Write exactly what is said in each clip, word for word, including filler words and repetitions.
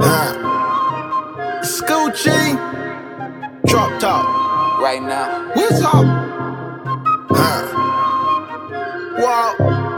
Huh. Scoochie. Drop top. Right now. What's up? Huh. Wow.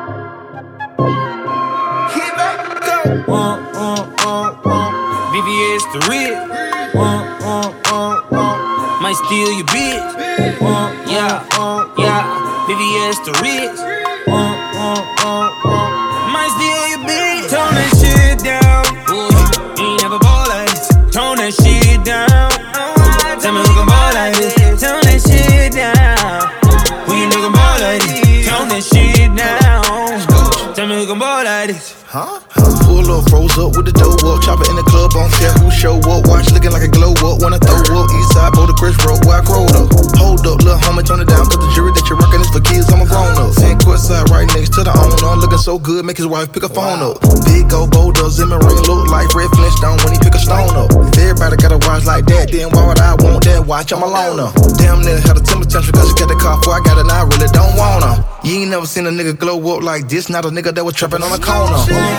Keep it. Go. Uh, uh, uh, uh. V V S the real. Uh, uh, uh, uh. Might steal your bitch. Uh, yeah, uh, yeah. V V S the real. Uh, uh, uh, uh. Might steal your bitch. Tone that shit down. Ooh, you ain't never ball like this. Tone that shit down. Tell me who can ball like this. Tone that shit down. Who you nigga ball like this? Tone that shit down. Tell me who can ball like this. Huh? Pull up, froze up with the dough up. Chopper in the club, on care who show up. Watch looking like a glow up. Wanna throw up, east side, boulder, Chris Road, where I growed up. Hold up, little homie, turn it down. Cause the jury that you're rockin' is for kids, I'm a grown up. And courtside right next to the owner. Looking so good, make his wife pick a phone up. Big old boulder, Zimmer ring, look like Red Flintstone when he pick a stone up. If everybody got a watch like that, then why would I want that watch? I'm a loner. Damn near had a temper tantrum cause she got the car before I got it, now I really don't want her. You ain't never seen a nigga glow up like this, not a nigga that was trapping on the corner.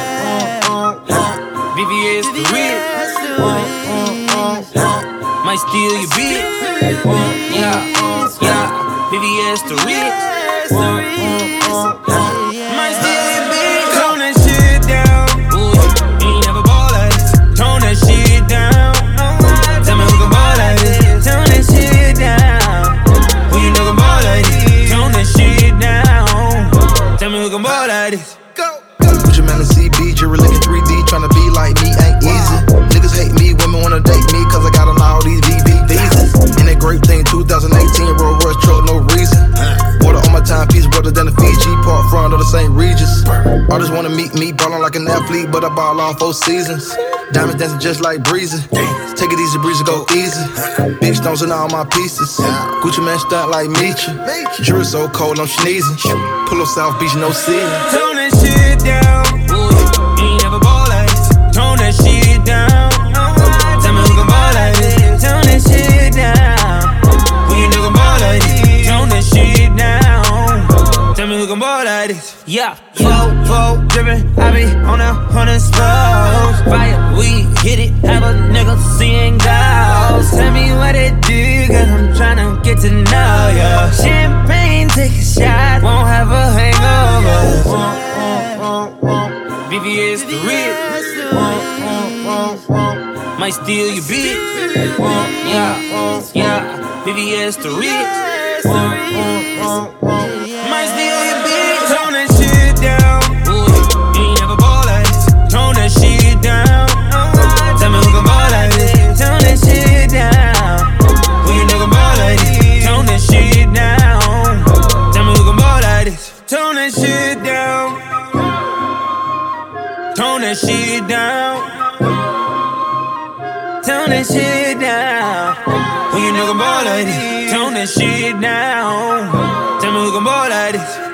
V V S the real. Uh, uh, uh, uh. Might steal your bitch. Uh, yeah, uh, yeah. V V S the real. Uh, uh, uh, uh. Might steal your bitch. Tone that shit down. Ooh, you ain't never ball like this. Tone that shit down. Tell me who can ball like this. Tone that shit down. Who you know can ball like this? Tone that shit down. Tell me who can ball like this. Put your man in C B, jury looking three D, tryna be like me ain't easy. Niggas hate me, women wanna date me, cause I got on all these V V visas. In that great thing, two thousand eighteen, Rolls Royce truck, no reason. Water on my timepiece, better than the Fiji, Park front of the Saint Regis. Artists wanna meet me, ballin' like an athlete, but I ball all four seasons. Diamonds dancing just like breezy. Take it easy, breezy, go easy. Big stones in all my pieces. Gucci man stunt like Meechie. Jury so cold, I'm sneezing. Pull up South Beach, no ceiling. Tone that shit down. Ooh, you ain't never ball like this. Tone that shit down. Tell me who can ball like this. Tone that shit down. Who you nigga ball like this? Tone that shit down. Tell me who can ball like this. Yeah, flow, flow, drippin'. I be on a hundred slows. Fire, we hit it. Have a nigga seeing ghosts. Tell me what it do, cause I'm tryna get to know ya. Champagne, take a shot. Won't have a hangover. Uh, uh, uh, uh. V V S the real. Uh, uh, uh, uh. Might steal your bitch. Uh, yeah, uh, yeah. V V S the real. Uh, uh, uh, uh. Might steal your bitch. Tone that shit down. Ooh, you ain't never ball like this. Tone that shit down. Tell me who can ball like this. Tone that shit down. Who you nigga ball like this? Tone that shit down. Tell me who can ball like this. Tone that shit down. Tone that shit down. Tone that shit down. Who you nigga ball like this? Tone that shit down. Tell me who can ball like this.